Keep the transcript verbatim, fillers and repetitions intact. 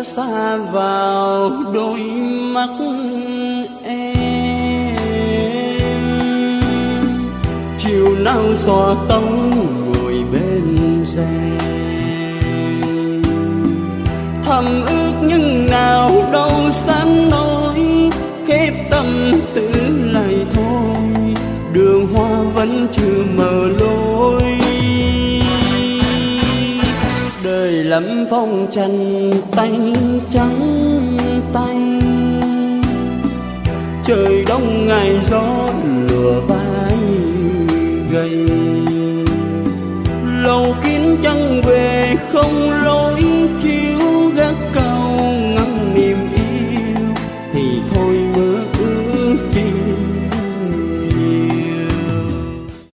xa vào đôi mắt em. Chiều nào xòa tông ngồi bên rèm, thầm ước nhưng nào đâu dám nói, khép tâm tư lại thôi, đường hoa vẫn chưa mở lối. Đời lắm phong trần tay trắng tay, trời đông ngày gió lửa vai gầy, lầu kín trăng về không